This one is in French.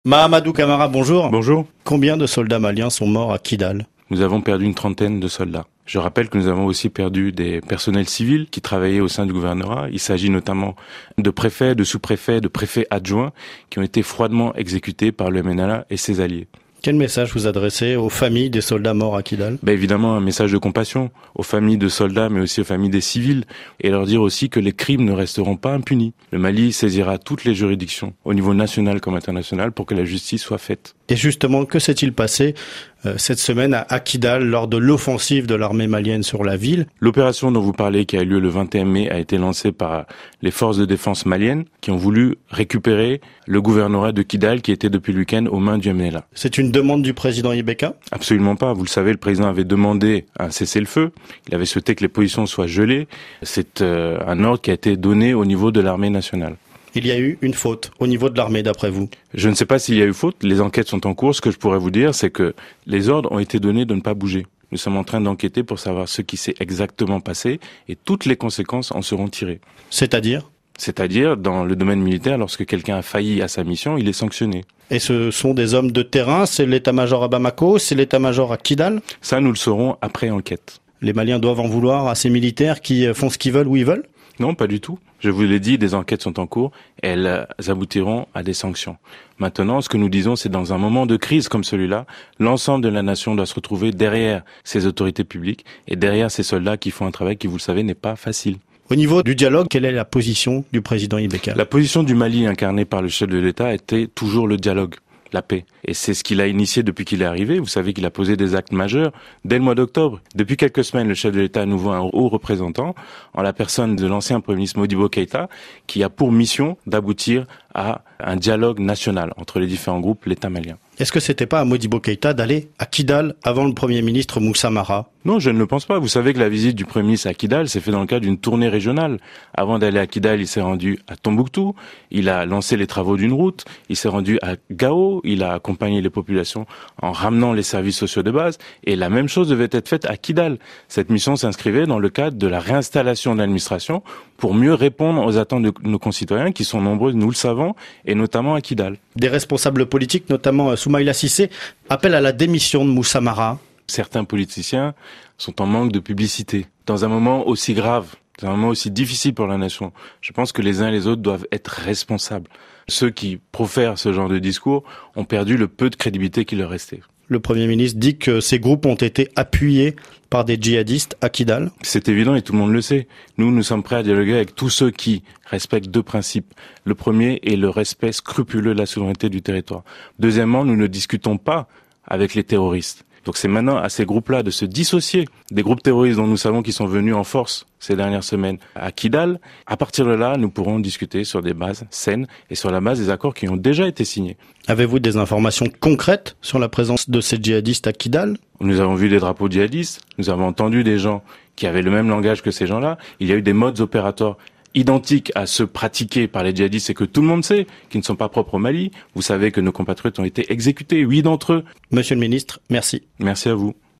Mahamadou Camara, bonjour. Bonjour. Combien de soldats maliens sont morts à Kidal? Nous avons perdu une trentaine de soldats. Je rappelle que nous avons aussi perdu des personnels civils qui travaillaient au sein du gouvernorat. Il s'agit notamment de préfets, de sous-préfets, de préfets adjoints qui ont été froidement exécutés par le MNLA et ses alliés. Quel message vous adressez aux familles des soldats morts à Kidal? Évidemment, un message de compassion aux familles de soldats, mais aussi aux familles des civils, et leur dire aussi que les crimes ne resteront pas impunis. Le Mali saisira toutes les juridictions, au niveau national comme international, pour que la justice soit faite. Et justement, que s'est-il passé cette semaine à Kidal lors de l'offensive de l'armée malienne sur la ville? L'opération dont vous parlez, qui a eu lieu le 21 mai, a été lancée par les forces de défense maliennes qui ont voulu récupérer le gouvernorat de Kidal qui était depuis le week-end aux mains du MNLA. C'est une demande du président Ibeka? Absolument pas. Vous le savez, le président avait demandé un cessez-le-feu. Il avait souhaité que les positions soient gelées. C'est un ordre qui a été donné au niveau de l'armée nationale. Il y a eu une faute au niveau de l'armée, d'après vous? Je ne sais pas s'il y a eu faute. Les enquêtes sont en cours. Ce que je pourrais vous dire, c'est que les ordres ont été donnés de ne pas bouger. Nous sommes en train d'enquêter pour savoir ce qui s'est exactement passé et toutes les conséquences en seront tirées. C'est-à-dire, dans le domaine militaire, lorsque quelqu'un a failli à sa mission, il est sanctionné. Et ce sont des hommes de terrain? C'est l'état-major à Bamako? C'est l'état-major à Kidal? Ça, nous le saurons après enquête. Les Maliens doivent en vouloir à ces militaires qui font ce qu'ils veulent où ils veulent? Non, pas du tout. Je vous l'ai dit, des enquêtes sont en cours et elles aboutiront à des sanctions. Maintenant, ce que nous disons, c'est dans un moment de crise comme celui-là, l'ensemble de la nation doit se retrouver derrière ces autorités publiques et derrière ces soldats qui font un travail qui, vous le savez, n'est pas facile. Au niveau du dialogue, quelle est la position du président Ibeka? La position du Mali incarnée par le chef de l'État était toujours le dialogue, la paix. Et c'est ce qu'il a initié depuis qu'il est arrivé. Vous savez qu'il a posé des actes majeurs dès le mois d'octobre. Depuis quelques semaines, le chef de l'État a à nouveau un haut représentant, en la personne de l'ancien Premier ministre Modibo Keïta, qui a pour mission d'aboutir à un dialogue national entre les différents groupes, l'État malien. Est-ce que c'était pas à Modibo Keïta d'aller à Kidal avant le Premier ministre Moussa Mara? Non, je ne le pense pas. Vous savez que la visite du Premier ministre à Kidal s'est faite dans le cadre d'une tournée régionale. Avant d'aller à Kidal, il s'est rendu à Tombouctou, il a lancé les travaux d'une route, il s'est rendu à Gao, il a accompagné les populations en ramenant les services sociaux de base, et la même chose devait être faite à Kidal. Cette mission s'inscrivait dans le cadre de la réinstallation de l'administration pour mieux répondre aux attentes de nos concitoyens qui sont nombreux, nous le savons, et notamment à Kidal. Des responsables politiques, notamment Soumaïla Cissé, appellent à la démission de Moussa Mara. Certains politiciens sont en manque de publicité. Dans un moment aussi grave, dans un moment aussi difficile pour la nation, je pense que les uns et les autres doivent être responsables. Ceux qui profèrent ce genre de discours ont perdu le peu de crédibilité qui leur restait. Le Premier ministre dit que ces groupes ont été appuyés par des djihadistes à Kidal. C'est évident et tout le monde le sait. Nous sommes prêts à dialoguer avec tous ceux qui respectent deux principes. Le premier est le respect scrupuleux de la souveraineté du territoire. Deuxièmement, nous ne discutons pas avec les terroristes. Donc c'est maintenant à ces groupes-là de se dissocier des groupes terroristes dont nous savons qu'ils sont venus en force ces dernières semaines à Kidal. À partir de là, nous pourrons discuter sur des bases saines et sur la base des accords qui ont déjà été signés. Avez-vous des informations concrètes sur la présence de ces djihadistes à Kidal? Nous avons vu des drapeaux djihadistes, nous avons entendu des gens qui avaient le même langage que ces gens-là. Il y a eu des modes opératoires identiques à ceux pratiqués par les djihadistes et que tout le monde sait, qui ne sont pas propres au Mali. Vous savez que nos compatriotes ont été exécutés, 8 d'entre eux. Monsieur le ministre, merci. Merci à vous.